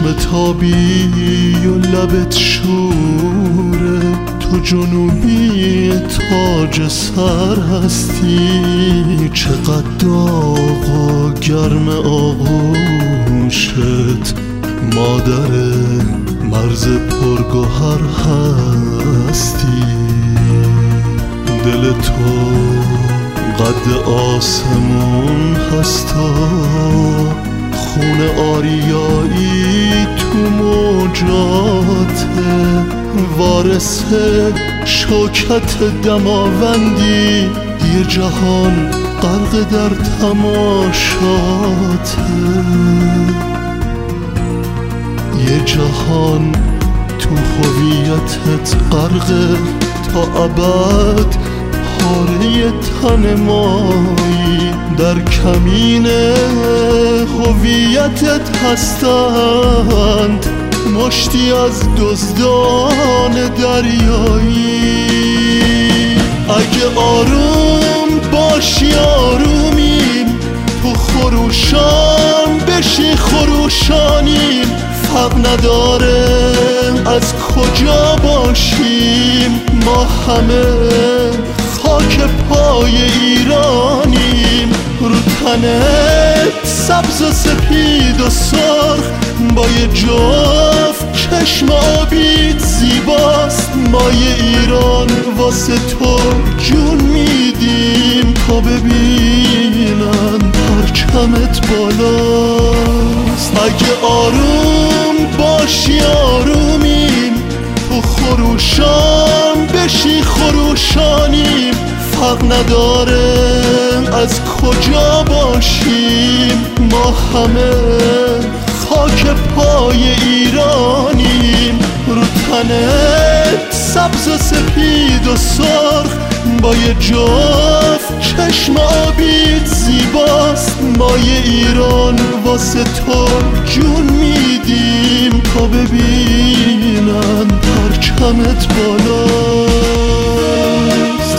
چشم تابی و لبت شوره، تو جنوبی تاج سر هستی. چقدر داغ و گرم آغوشت، مادر مرز پرگوهر هستی. دل تو قد آسمون هستا، خون آریایی تو موجاته. وارث شوکت دماوندی، یه جهان غرق در تماشاته. یه جهان تو هویتت غرقه، تا ابد پاره تن مایی. در کمین هویتت هستند مشتی از دزدان دریایی. اگه آروم باشی آرومیم، تو خروشان بشی خروشانیم. فرق نداره از کجا باشیم، ما همه خاک پای ایرانیم. رو تنت سبز و سپید و سرخ، با یه جفت چشم آبیت زیباست. ما یه ایران واسه تو جون میدیم، تا ببینن پرچمت بالاست. اگه آروم باشی آرومیم، تو خروشان بشی خروشانیم. فرق نداره از کجا باشیم، ما همه خاک پای ایرانیم. رو تنت سبز و سپید و سرخ، با یه جفت چشم آبیت زیباست. ما یه ایران واسه تو جون میدیم، تا ببینن پرچمت بالاست.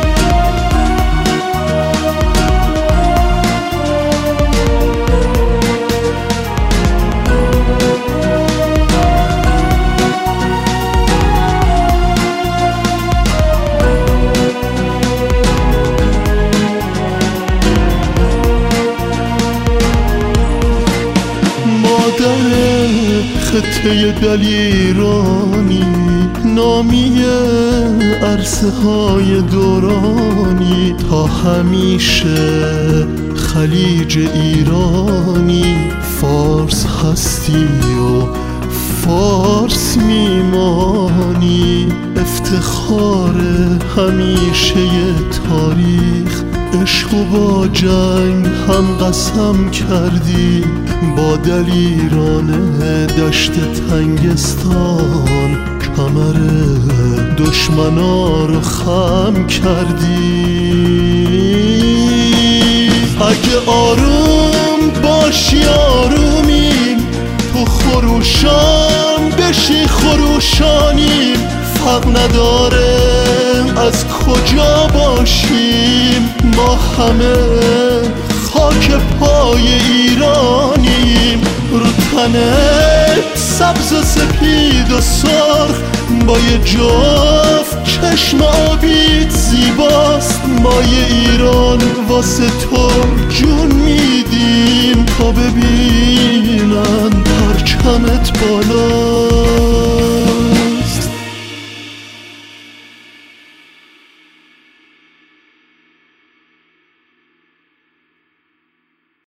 خطه دلیرانی، نامی عرصه های دورانی. تا همیشه خلیج ایرانی، فارس هستی و فارس میمانی. افتخار همیشه تاریخ، عشق و با جنگ هم قسم کردی. با دلیران دشت تنگستان، کمر دشمنا رو خم کردی. اگه آروم باشی آرومیم، تو خروشان بشی خروشانیم. فرق نداره از کجا باشیم، ما همه خاک پای ایرانیم. رو تنت سبز و سپید و سرخ، با یه جفت چشم آبیت زیباست. ما یه ایران واسه تو جون میدیم، تا ببینن پرچمت بالا.